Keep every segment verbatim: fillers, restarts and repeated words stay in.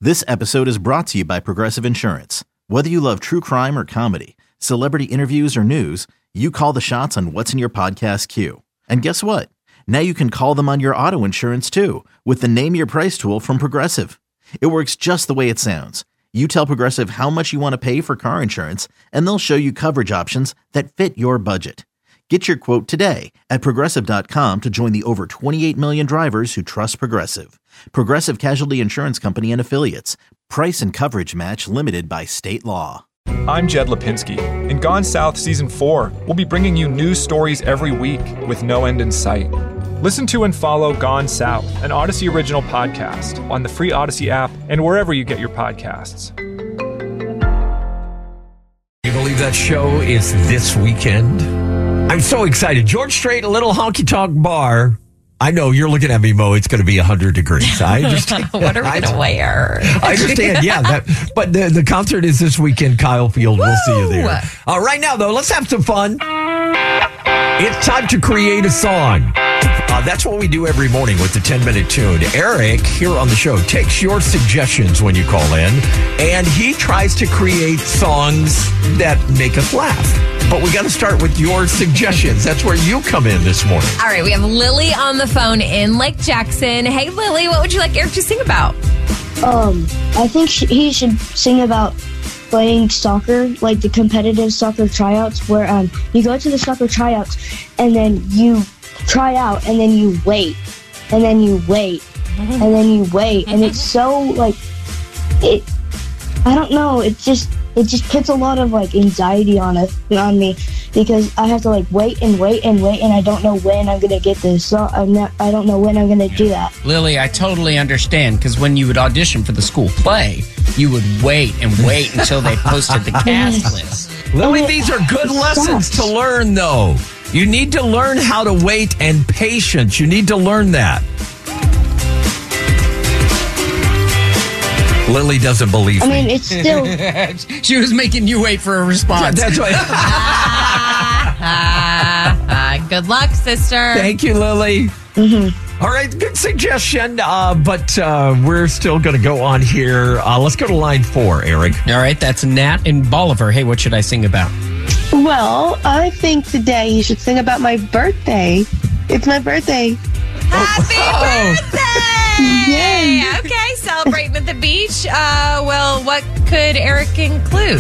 This episode is brought to you by Progressive Insurance. Whether you love true crime or comedy, celebrity interviews or news, you call the shots on what's in your podcast queue. And guess what? Now you can call them on your auto insurance too with the Name Your Price tool from Progressive. It works just the way it sounds. You tell Progressive how much you want to pay for car insurance, and they'll show you coverage options that fit your budget. Get your quote today at Progressive dot com to join the over twenty-eight million drivers who trust Progressive. Progressive Casualty Insurance Company and Affiliates. Price and coverage match limited by state law. I'm Jed Lipinski. In Gone South Season four, we'll be bringing you news stories every week with no end in sight. Listen to and follow Gone South, an Odyssey original podcast on the free Odyssey app and wherever you get your podcasts. You believe that show is this weekend? I'm so excited. George Strait, a little honky-tonk bar. I know you're looking at me, Mo. It's going to be one hundred degrees. I understand. What are we going to wear? I understand, yeah. That, but the, the concert is this weekend, Kyle Field. Woo! We'll see you there. Uh, right now, though, let's have some fun. It's time to create a song. Uh, that's what we do every morning with the ten-minute tune. Eric, here on the show, takes your suggestions when you call in, and he tries to create songs that make us laugh. But we got to start with your suggestions. That's where you come in this morning. All right, we have Lily on the phone in Lake Jackson. Hey, Lily, what would you like Eric to sing about? Um, I think sh- he should sing about playing soccer, like the competitive soccer tryouts, where um you go to the soccer tryouts and then you try out and then you wait and then you wait and then you wait and it's so like it. I don't know. It just it just puts a lot of like anxiety on it on me because I have to like wait and wait and wait and I don't know when I'm gonna get this. So I'm not. I don't know when I'm gonna do that. Lily, I totally understand because when you would audition for the school play, you would wait and wait until they posted the cast list. Lily, these are good lessons to learn, though. You need to learn how to wait and patience. You need to learn that. Lily doesn't believe me. I mean, it's still... She was making you wait for a response. Yeah, that's right. Good luck, sister. Thank you, Lily. Mm-hmm. All right, good suggestion, uh, but uh, we're still going to go on here. Uh, let's go to line four, Eric. All right, that's Nat and Bolivar. Hey, what should I sing about? Well, I think today you should sing about my birthday. It's my birthday. Happy Oh. birthday! Yay. Okay, celebrating at the beach. Uh, well, what could Eric include?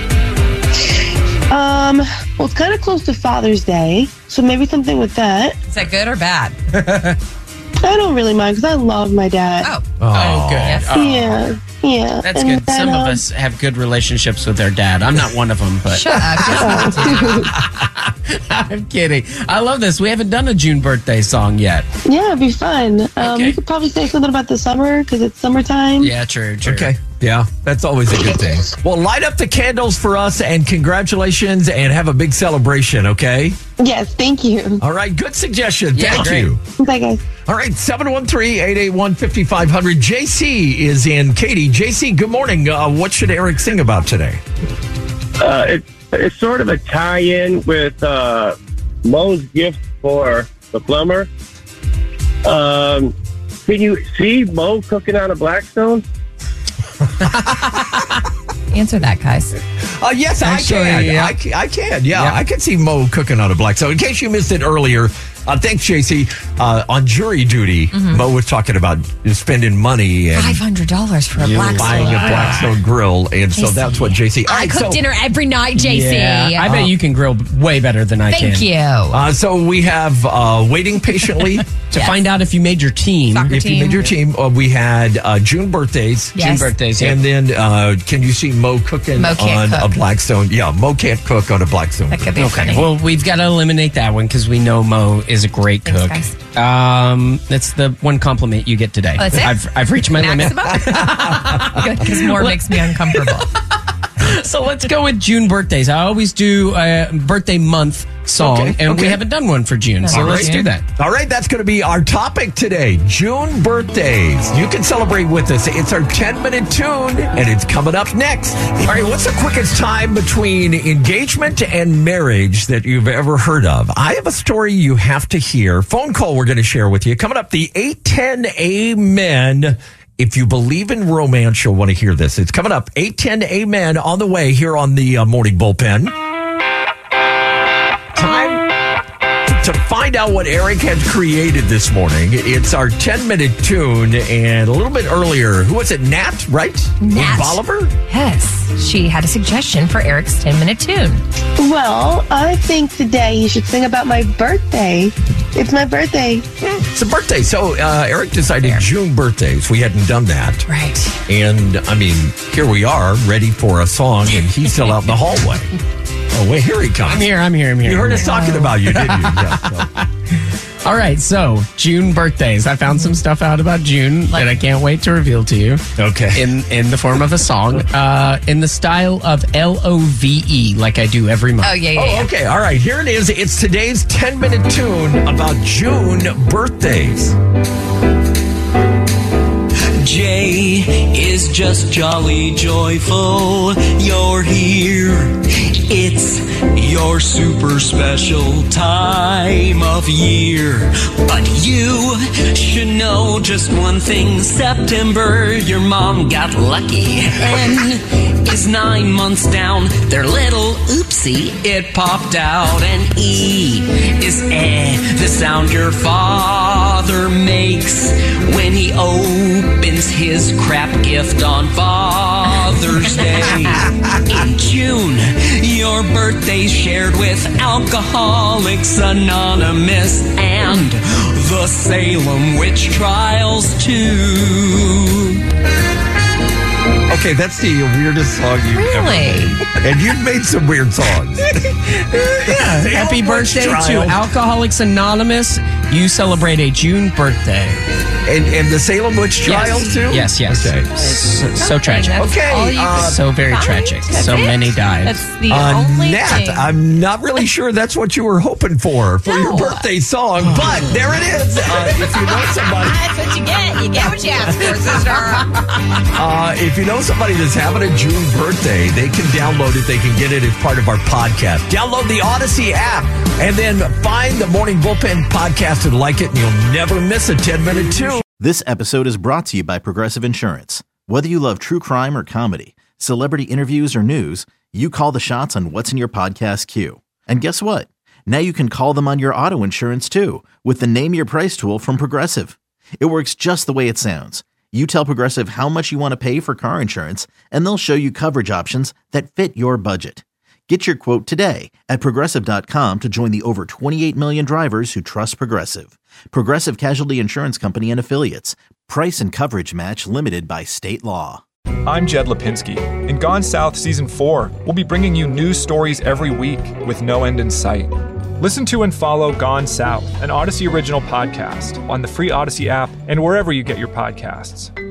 Um, well, it's kind of close to Father's Day, so maybe something with that. Is that good or bad? I don't really mind because I love my dad. Oh, Oh, good. Yes. Oh, Yeah, yeah. That's And good. then, Some of um, us have good relationships with their dad. I'm not one of them, but shut up. I'm kidding. I love this. We haven't done a June birthday song yet. Yeah, it'd be fun. Um, Okay. You could probably say something about the summer because it's summertime. Yeah, true, true. Okay. Yeah, that's always a good thing. Well, light up the candles for us and congratulations and have a big celebration, okay? Yes, thank you. All right, good suggestion. Yeah, Thank great. you. Bye, guys. All right, seven one three, eight eight one, five five zero zero. J C is in. Katie, J C, good morning. Uh, what should Eric sing about today? Uh, it's, it's sort of a tie-in with uh, Mo's gift for the plumber. Um, can you see Mo cooking on a Blackstone? Answer that, guys. Uh, yes, Actually, I can. yeah. I, ca- I can. Yeah, Yeah. I can see Mo cooking on a black. So, in case you missed it earlier, uh, thanks, J C. Uh, on jury duty, Mo was talking about spending money and Five hundred dollars for a black buying a Blackstone grill, and so J C. that's what J C. All I right, cook so, dinner every night, J C. Yeah, I bet you can grill way better than I can. Thank you. Uh, so we have uh, waiting patiently To Yes. find out if you made your team. Soccer if you team. made your team. Uh, we had uh, June birthdays. Yes. June birthdays, yeah. And then, uh, can you see Mo cooking Mo can't on cook. a Blackstone? Yeah, Mo can't cook on a Blackstone. That could be Okay, funny. well, we've got to eliminate that one because we know Mo is a great Thanks, cook. Um, that's the one compliment you get today. Oh, that's it? I've, I've reached my limit. Maximum? Good, because more makes me uncomfortable. So let's go with June birthdays. I always do a birthday month song, Okay, and okay. we haven't done one for June, so All let's right. do that. All right, that's going to be our topic today, June birthdays. You can celebrate with us. It's our ten-minute tune, and it's coming up next. All right, what's the quickest time between engagement and marriage that you've ever heard of? I have a story you have to hear. Phone call we're going to share with you. Coming up, the eight ten Amen If you believe in romance, you'll want to hear this. It's coming up. eight ten Amen on the way here on the uh, Morning Bullpen. Time to find out what Eric had created this morning. It's our ten-minute tune, and a little bit earlier, who was it? Nat, right? Nat. Bolivar? Yes. She had a suggestion for Eric's ten-minute tune. Well, I think today you should sing about my birthday. It's my birthday. It's a birthday. So uh, Eric decided Fair. June birthdays. We hadn't done that. Right. And, I mean, here we are, ready for a song, and he's still out in the hallway. Oh, wait, here he comes. I'm here, I'm here, I'm here. You heard I'm us here. talking about you, didn't you? Yeah, so. All right, so June birthdays. I found some stuff out about June that I can't wait to reveal to you. Okay. In in the form of a song, uh, in the style of L O V E, like I do every month. Oh, yeah, yeah, Oh, yeah. okay. All right. Here it is. It's today's ten-minute tune about June birthdays. Jay is just jolly joyful you're here. It's your super special time of year. But you should know just one thing. September, your mom got lucky. N is nine months down. Their little oopsie, it popped out. And E is eh, the sound your father makes when he opens his crap gift on Father's Day. In June, your birthday's shared with Alcoholics Anonymous and the Salem Witch Trials too. Okay, that's the weirdest song you've ever Really? made. And you've made some weird songs. Yeah, happy Salem Witch birthday to Trials. Alcoholics Anonymous. You celebrate a June birthday. And, and the Salem Witch Trials, too? Yes, yes. Okay. So, so Okay, tragic. that's Okay, all you uh, could So very find? tragic. That's So it? many died. That's the Uh, only Nat, thing. I'm not really sure that's what you were hoping for for your No. birthday song, but there it is. Uh, if you know somebody, That's what you get. You get what you ask for, sister. uh, if you know somebody that's having a June birthday, they can download it. They can get it as part of our podcast. Download the Odyssey app and then find the Morning Bullpen podcast and like it, and you'll never miss a ten-minute tune. This episode is brought to you by Progressive Insurance. Whether you love true crime or comedy, celebrity interviews or news, you call the shots on what's in your podcast queue. And guess what? Now you can call them on your auto insurance too with the Name Your Price tool from Progressive. It works just the way it sounds. You tell Progressive how much you want to pay for car insurance, and they'll show you coverage options that fit your budget. Get your quote today at Progressive dot com to join the over twenty-eight million drivers who trust Progressive. Progressive Casualty Insurance Company and Affiliates. Price and coverage match limited by state law. I'm Jed Lipinski. In Gone South Season four, we'll be bringing you news stories every week with no end in sight. Listen to and follow Gone South, an Odyssey original podcast, on the free Odyssey app and wherever you get your podcasts.